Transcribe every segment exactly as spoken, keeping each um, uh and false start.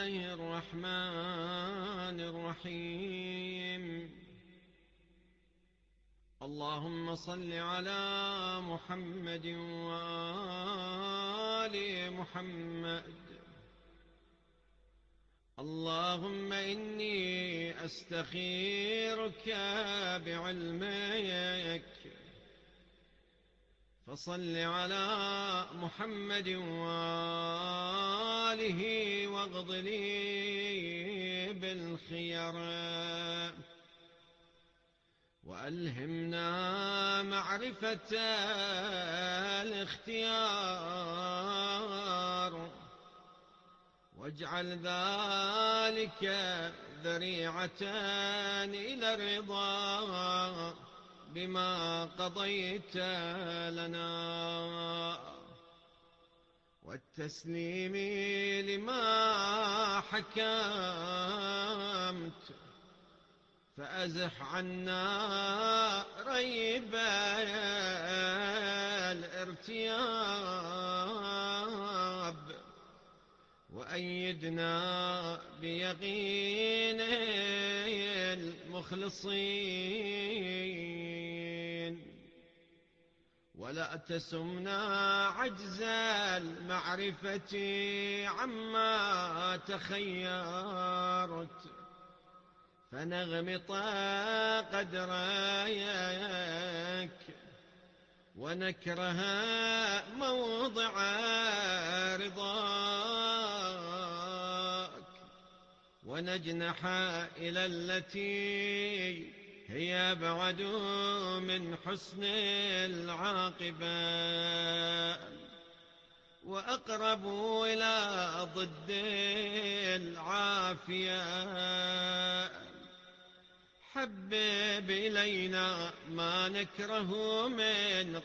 الله الرحمن الرحيم. اللهم صل على محمد وآل محمد. اللهم إني أستخيرك بعلمك، فصل على محمد وآله واغض لي بالخير، وألهمنا معرفة الاختيار، واجعل ذلك ذريعة إلى الرضا بما قضيت لنا، والتسليم لما حكمت، فأزح عنا ريب الارتياب، وأيدنا بيقين المخلصين، ولا تسمنا عجز المعرفة عما تخيرت، فنغمط قدرك ونكره موضع رضاك، ونجنح إلى التي هي أبعد من حسن العاقبة، وأقرب إلى ضد العافية. حبب إلينا ما نكره من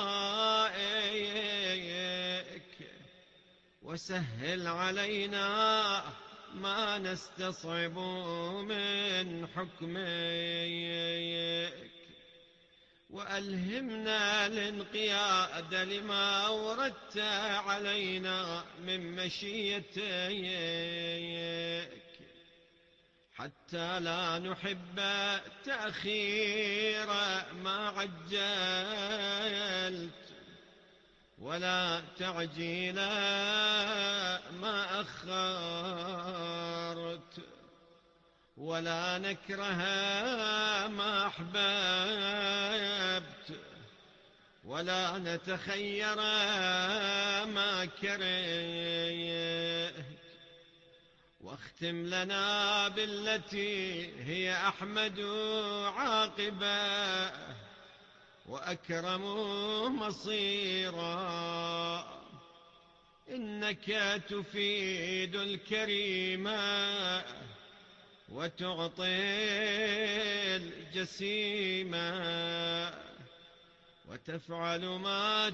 قضائك، وسهل علينا ما نستصعب من حكمك، وألهمنا الانقياد لما أوردت علينا من مشيتك، حتى لا نحب تأخير ما عجلت، ولا تعجيل ما أخرت، ولا نكره ما أحببت، ولا نتخير ما كرهت، واختم لنا بالتي هي أحمد عاقبة وأكرم مصيرا، إنك تفيد الكريم وتعطي الجسيم، وتفعل ما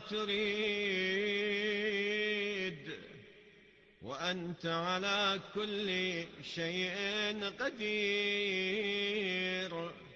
تريد، وأنت على كل شيء قدير.